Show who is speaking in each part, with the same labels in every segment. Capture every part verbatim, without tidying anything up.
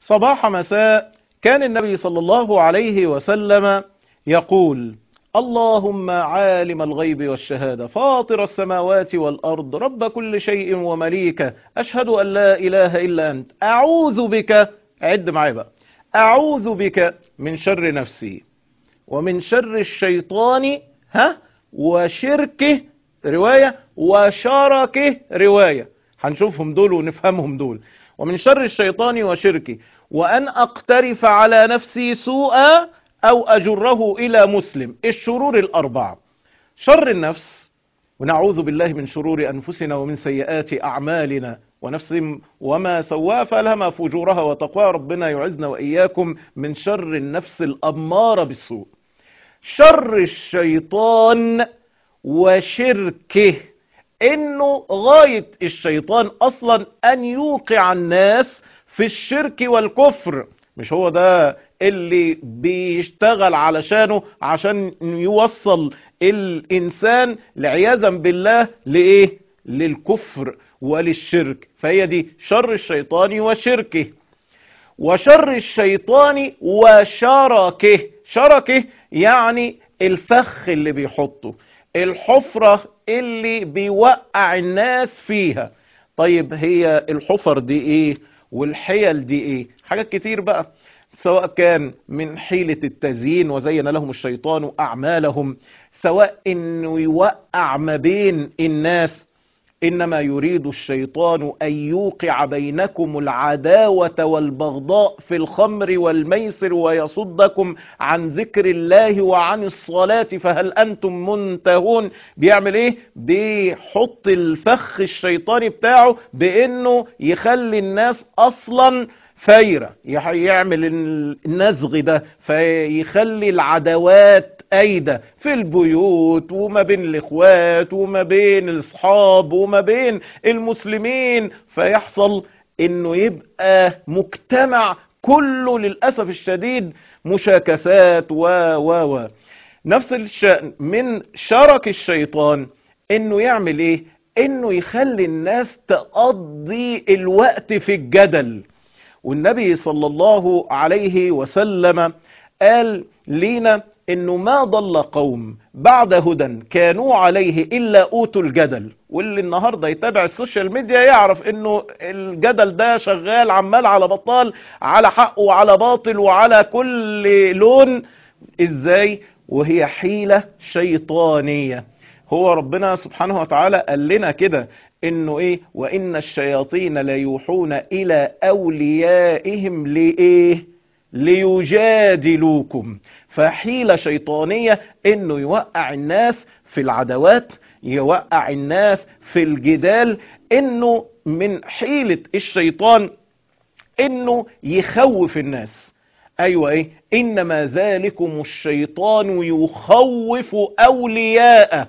Speaker 1: صباح مساء كان النبي صلى الله عليه وسلم يقول: اللهم عالم الغيب والشهادة فاطر السماوات والأرض رب كل شيء ومليكه أشهد أن لا إله إلا أنت أعوذ بك، عد معايا بقى، أعوذ بك من شر نفسي ومن شر الشيطان ها وشركه رواية وشركه رواية، هنشوفهم دول ونفهمهم دول. ومن شر الشيطان وشركه وأن أقترف على نفسي سوءا أو أجره إلى مسلم. الشرور الأربعة: شر النفس، ونعوذ بالله من شرور أنفسنا ومن سيئات أعمالنا، ونفس وما سواها فألهمها فجورها وتقواها. ربنا يعزنا وإياكم من شر النفس الأمارة بالسوء. شر الشيطان وشركه، انه غاية الشيطان اصلا ان يوقع الناس في الشرك والكفر، مش هو ده اللي بيشتغل علشانه عشان يوصل الانسان لعياذا بالله لايه؟ للكفر وللشرك. فهي دي شر الشيطان وشركه. وشر الشيطان وشركه، شركه يعني الفخ اللي بيحطه، الحفرة اللي بيوقع الناس فيها. طيب هي الحفر دي ايه والحيل دي ايه؟ حاجات كتير بقى، سواء كان من حيلة التزيين وزين لهم الشيطان أعمالهم، سواء انه يوقع ما بين الناس. إنما يريد الشيطان أن يوقع بينكم العداوة والبغضاء في الخمر والميسر ويصدكم عن ذكر الله وعن الصلاة فهل أنتم منتهون. بيعمل إيه؟ بيحط الفخ الشيطاني بتاعه بأنه يخلي الناس أصلا فايرة، يعمل النزغ ده فيخلي العداوات أيدة في البيوت وما بين الإخوات وما بين الأصحاب وما بين المسلمين، فيحصل إنه يبقى مجتمع كله للأسف الشديد مشاكسات و و و نفس الشأن من شرك الشيطان، إنه يعمل إيه؟ إنه يخلي الناس تقضي الوقت في الجدل. والنبي صلى الله عليه وسلم قال لينا انه ما ضل قوم بعد هدى كانوا عليه الا اوتوا الجدل. واللي النهارده يتابع السوشيال ميديا يعرف انه الجدل ده شغال عمال على بطال، على حق وعلى باطل وعلى كل لون. ازاي؟ وهي حيلة شيطانية. هو ربنا سبحانه وتعالى قال لنا كده انه ايه؟ وان الشياطين ليوحون الى اوليائهم لايه؟ ليجادلوكم. فحيلة شيطانية انه يوقع الناس في العداوات، يوقع الناس في الجدال. انه من حيلة الشيطان انه يخوف الناس. ايوه ايه؟ انما ذلكم الشيطان يخوف اولياءه.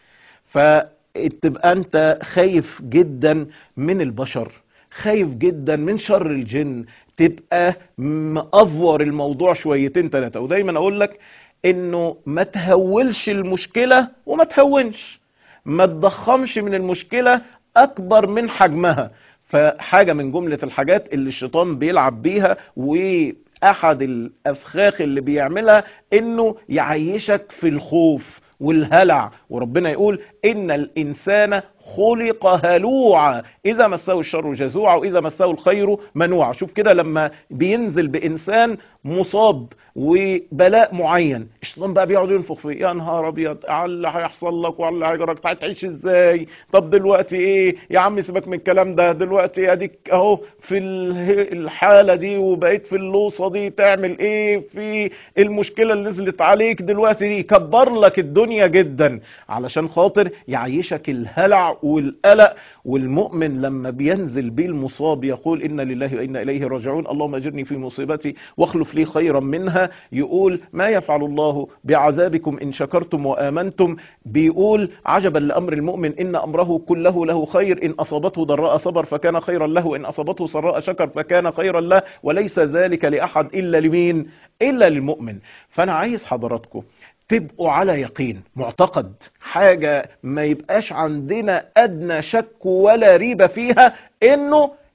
Speaker 1: فتبقى انت خايف جدا من البشر، خايف جدا من شر الجن، تبقى مأفور الموضوع شويتين ثلاثة. ودايما اقول لك انه ما تهولش المشكلة وما تهونش، ما تضخمش من المشكلة اكبر من حجمها. فحاجة من جملة الحاجات اللي الشيطان بيلعب بيها واحد الافخاخ اللي بيعملها انه يعيشك في الخوف والهلع. وربنا يقول ان الانسان خلق هلوعا اذا مسه الشر جزوعا واذا مسه الخير منوعا. شوف كده لما بينزل بانسان مصاب وبلاء معين، الشيطان بقى بيقعد ينفخ فيه: يا نهار ابيض على اللي هيحصل لك وعلى اللي هيجرك، هتعيش ازاي؟ طب دلوقتي ايه يا عم؟ سيبك من الكلام ده، دلوقتي اديك اهو في الحاله دي وبقيت في اللوصه دي، تعمل ايه في المشكله اللي نزلت عليك دلوقتي دي؟ يكبر لك الدنيا جدا علشان خاطر يعيشك الهلع والقلق. والمؤمن لما بينزل بيه المصاب يقول: إنا لله وإنا إليه راجعون، اللهم أجرني في مصيبتي واخلف لي خيرا منها. يقول: ما يفعل الله بعذابكم إن شكرتم وآمنتم. بيقول: عجبا لأمر المؤمن إن أمره كله له خير، إن أصابته ضراء صبر فكان خيرا له، وإن أصابته سراء شكر فكان خيرا له، وليس ذلك لأحد إلا لمين؟ إلا للمؤمن. فأنا عايز حضراتكم تبقوا على يقين، معتقد، حاجة ما يبقاش عندنا أدنى شك ولا ريبة فيها، إنه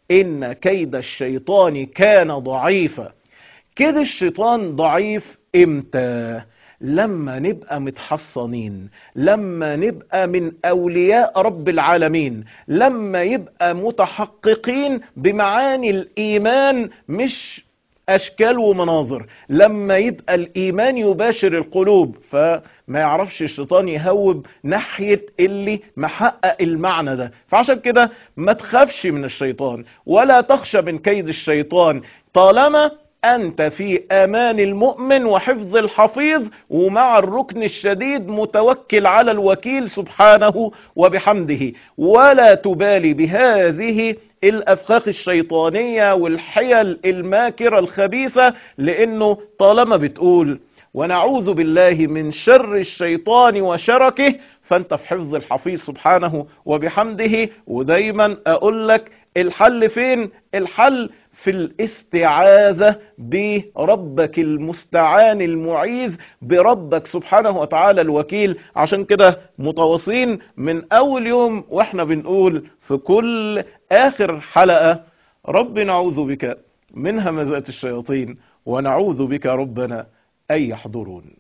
Speaker 1: إن كيد الشيطان كان ضعيفا. كده الشيطان ضعيف امتى؟ لما نبقى متحصنين، لما نبقى من أولياء رب العالمين، لما يبقى متحققين بمعاني الإيمان مش أشكال ومناظر، لما يبقى الإيمان يباشر القلوب، فما يعرفش الشيطان يهوب ناحية اللي محقق المعنى ده. فعشان كده ما تخافش من الشيطان ولا تخشى من كيد الشيطان، طالما أنت في أمان المؤمن وحفظ الحفيظ، ومع الركن الشديد متوكل على الوكيل سبحانه وبحمده، ولا تبالي بهذه الأفخاخ الشيطانية والحيل الماكرة الخبيثة، لأنه طالما بتقول ونعوذ بالله من شر الشيطان وشركه، فأنت في حفظ الحفيظ سبحانه وبحمده. ودايما أقول لك الحل فين؟ الحل في الاستعاذة بربك المستعان المعيذ، بربك سبحانه وتعالى الوكيل. عشان كده متواصلين من أول يوم وإحنا بنقول في كل آخر حلقة: رب نعوذ بك من همزات الشياطين ونعوذ بك ربنا أن يحضرون.